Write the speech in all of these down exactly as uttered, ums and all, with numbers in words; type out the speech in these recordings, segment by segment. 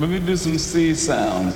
Let me do some sea sounds.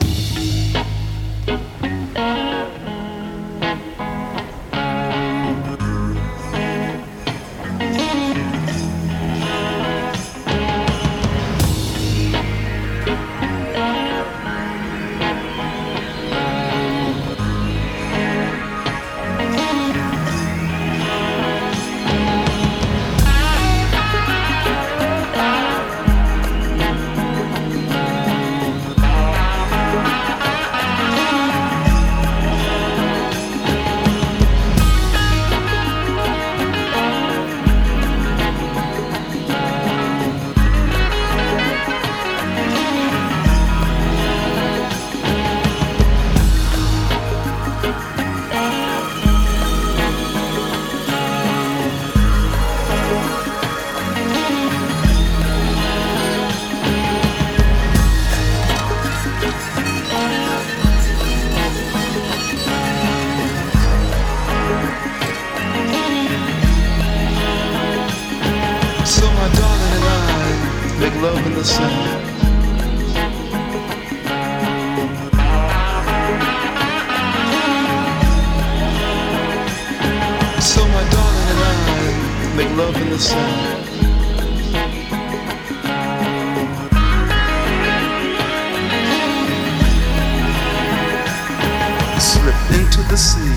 Love in the sand. So my darling and I make love in the sand. Slip into the sea.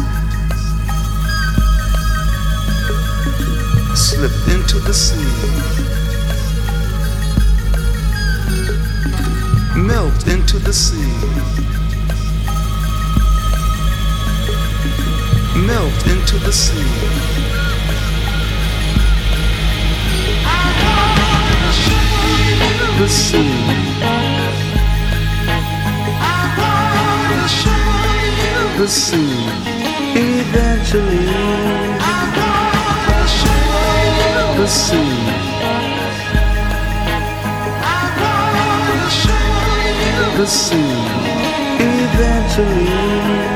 Slip into the sea. Melt into the sea. Melt into the sea. The sea. The sea. Eventually. The sea. The sea, eventually.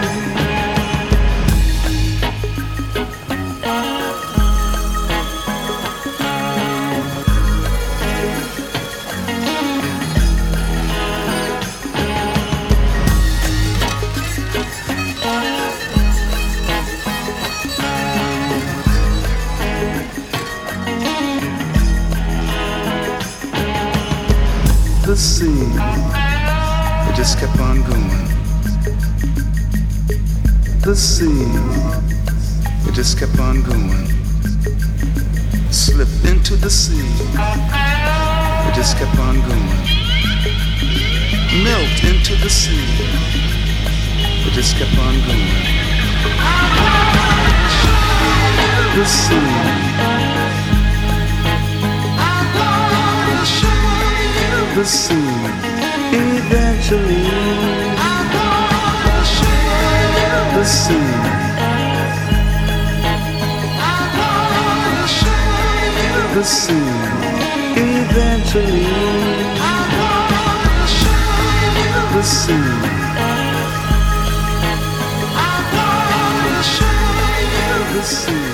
The sea. It just kept on going. The sea, it just kept on going. Slip into the sea, it just kept on going. Melt into the sea, it just kept on going. The sea, the sea. Eventually, the sea. The sea. Eventually, the sea. The sea.